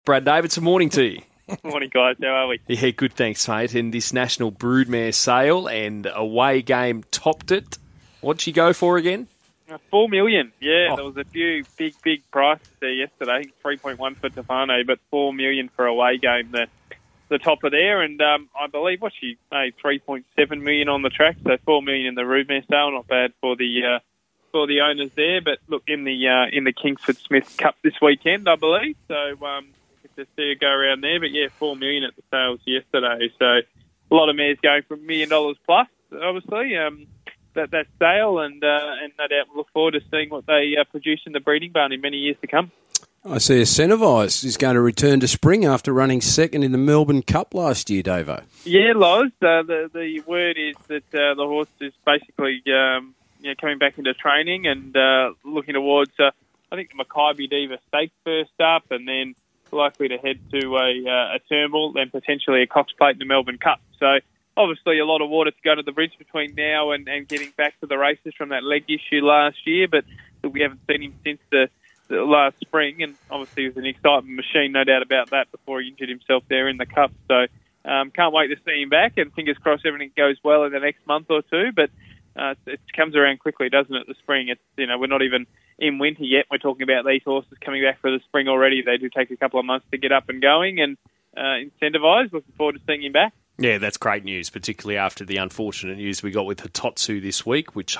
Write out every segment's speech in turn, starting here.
Brad Davidson, morning to you. Morning, guys. How are we? Yeah, good, thanks, mate. And this National Broodmare sale and away game topped it. What'd you go for again? $4 million. Yeah, There was a few big prices there yesterday. 3.1 for Tefano, but $4 million for away game. The top of there, and I believe she made $3.7 million on the track, so $4 million in the Broodmare sale. Not bad for the owners there. But look, in the Kingsford Smith Cup this weekend, I believe. So to see it go around there, but yeah, $4 million at the sales yesterday. So a lot of mares going for $1 million plus, obviously. That sale, and no doubt we'll look forward to seeing what they produce in the breeding barn in many years to come. I see Incentivise is going to return to spring after running second in the Melbourne Cup last year, Davo. Yeah, Loz. The word is that the horse is basically coming back into training and looking towards, I think, the Mackay Diva Stakes first up, and then likely to head to a Turnbull, then potentially a Cox Plate in the Melbourne Cup. So obviously a lot of water to go to the bridge between now and getting back to the races from that leg issue last year, but we haven't seen him since the last spring, and obviously it was an excitement machine, no doubt about that, before he injured himself there in the Cup. So can't wait to see him back, and fingers crossed everything goes well in the next month or two, but it comes around quickly, doesn't it, the spring? It's, we're not even in winter yet. We're talking about these horses coming back for the spring already. They do take a couple of months to get up and going, and Incentivise, looking forward to seeing him back. Yeah, that's great news, particularly after the unfortunate news we got with Hitotsu this week, which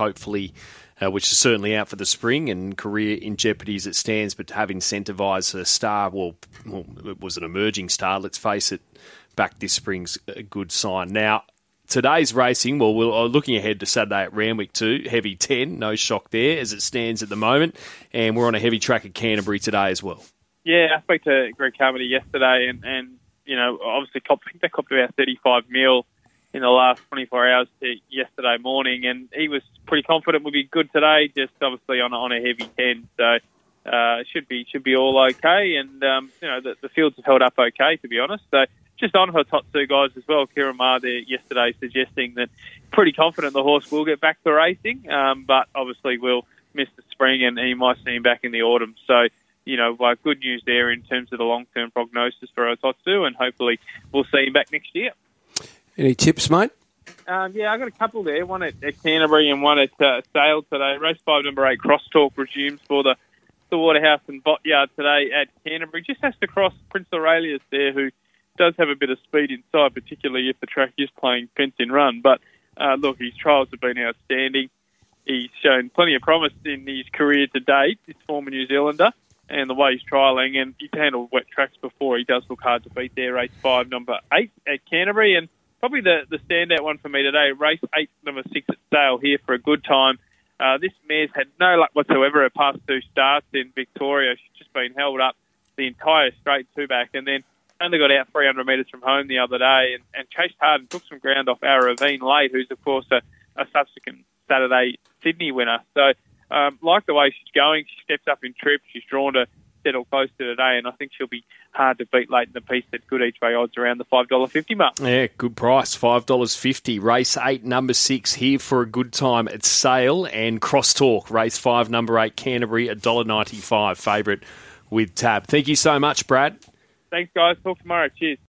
is certainly out for the spring and career in jeopardy as it stands, but to have Incentivise a star, well, it was an emerging star, let's face it, back this spring's a good sign. Now, today's racing, well, we're looking ahead to Saturday at Randwick too, heavy 10, no shock there as it stands at the moment, and we're on a heavy track at Canterbury today as well. Yeah, I spoke to Greg Carmody yesterday, and obviously they copped about 35 mil in the last 24 hours to yesterday morning, and he was pretty confident we'll be good today, just obviously on a heavy 10. So should be all okay, and the fields have held up okay, to be honest. So just on Hitotsu, guys, as well. Kieran Maher there yesterday suggesting that pretty confident the horse will get back to racing, but obviously will miss the spring, and he might see him back in the autumn. So good news there in terms of the long-term prognosis for Hitotsu, and hopefully we'll see him back next year. Any tips, mate? I got a couple there, one at Canterbury and one at Sale today. Race 5, number 8, Crosstalk resumes for the Waterhouse and Botyard today at Canterbury. Just has to cross Prince Aurelius there, who does have a bit of speed inside, particularly if the track is playing fence-in run. But look, his trials have been outstanding. He's shown plenty of promise in his career to date, this former New Zealander, and the way he's trialling, and he's handled wet tracks before. He does look hard to beat there. Race 5, number 8 at Canterbury, and probably the standout one for me today, race 8, number 6 at Sale here for a good time. This mare's had no luck whatsoever at past 2 starts in Victoria. She's just been held up the entire straight 2-back, and then only got out 300 metres from home the other day, and chased hard and took some ground off Aravine Late, who's, of course, a subsequent Saturday Sydney winner. So like the way she's going, she steps up in trip, she's drawn to settle close to today, and I think she'll be hard to beat late in the piece at good each way odds around the $5.50 mark. Yeah, good price, $5.50. Race 8, number 6 here for a good time at Sale, and Crosstalk, race 5, number 8, Canterbury, $1.95 favourite with Tab. Thank you so much, Brad. Thanks, guys. Talk tomorrow. Cheers.